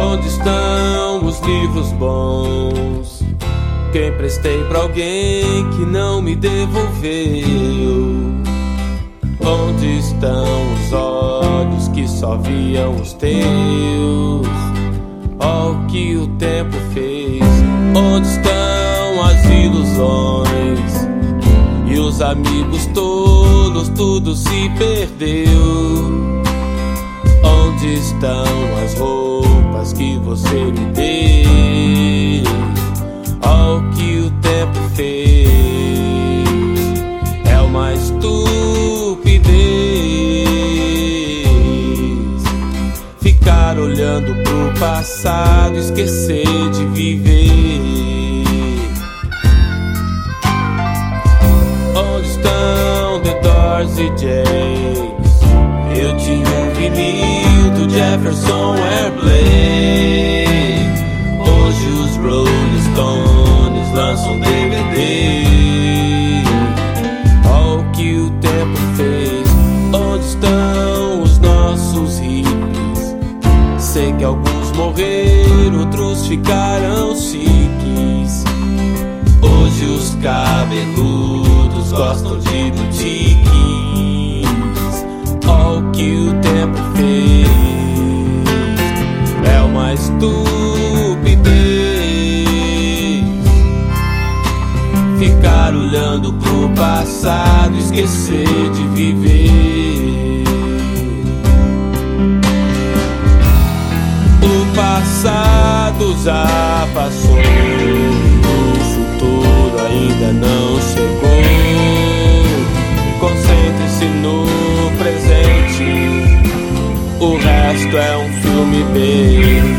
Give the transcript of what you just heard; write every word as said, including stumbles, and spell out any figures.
Onde estão os livros bons que emprestei pra alguém que não me devolveu? Onde estão os olhos que só viam os teus? Ó, o que o tempo fez. Onde estão as ilusões e os amigos todos? Tudo se perdeu. Onde estão as roupas que você me deu? Ó, o que o tempo fez. É uma estupidez ficar olhando pro passado, esquecer de viver. Onde estão The Doors e Jays? Eu tinha um vinil do Jefferson Airplay. Hoje os Rolling Stones lançam D V D. Olha o que o tempo fez. Onde estão os nossos hippies? Sei que alguns morreram, outros ficaram chiques. Hoje os cabeludos gostam de boutiques. Olha o que o tempo fez. É uma estupidez ficar olhando pro passado, esquecer de viver. O passado já passou, o futuro ainda não chegou. Concentre-se no presente, o resto é um filme B.